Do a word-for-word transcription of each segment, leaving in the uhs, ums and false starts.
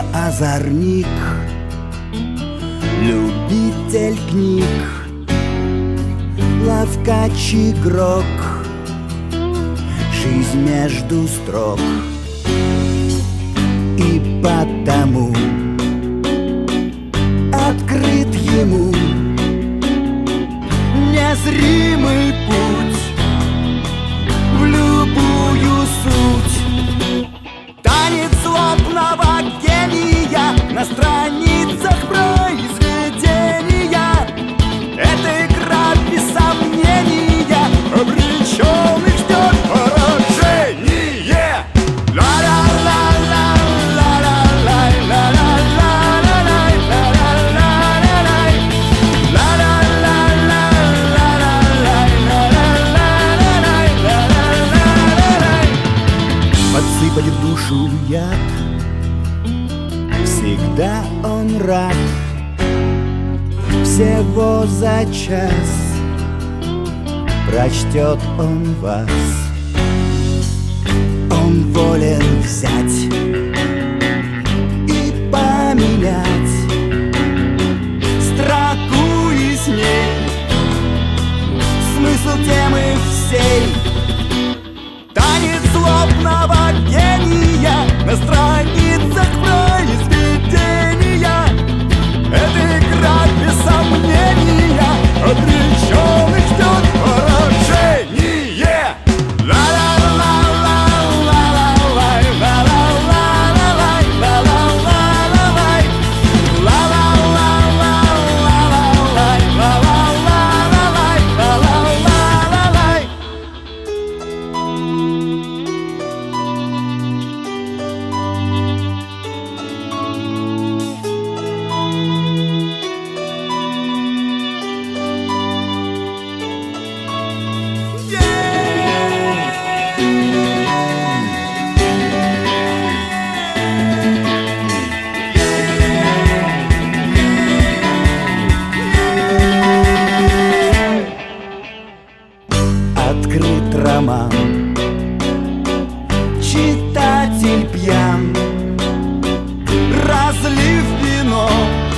озорник, любитель книг, ловкач-игрок, жизнь между строк. И потому открыт ему незримый путь в любую суть. Танец злобного гения на страницах произведения. Это игра без сомнения, обреченных ждет поражение. Подсыпать в душу яд, всегда он рад. Всего за час прочтет он вас. Он волен взять и поменять строку и с ней смысл темы всей. Танец злобного гения на страницах произведения. Это игра без сомнения, обреченных ждет поражение. Открыт роман, читатель пьян, разлив вино,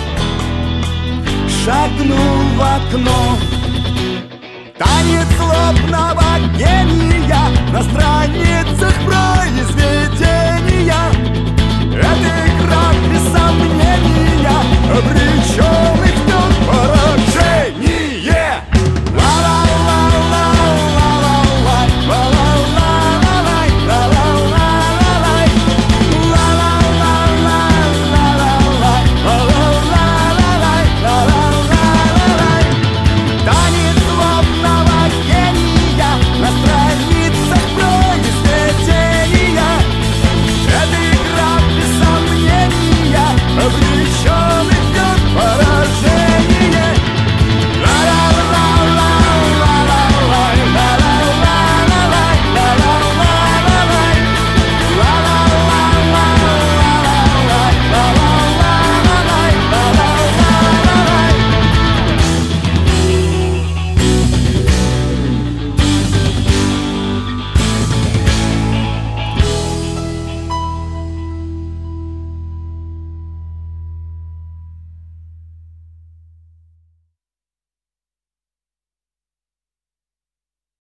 шагнул в окно. Танец злобного гения на страницах произведения.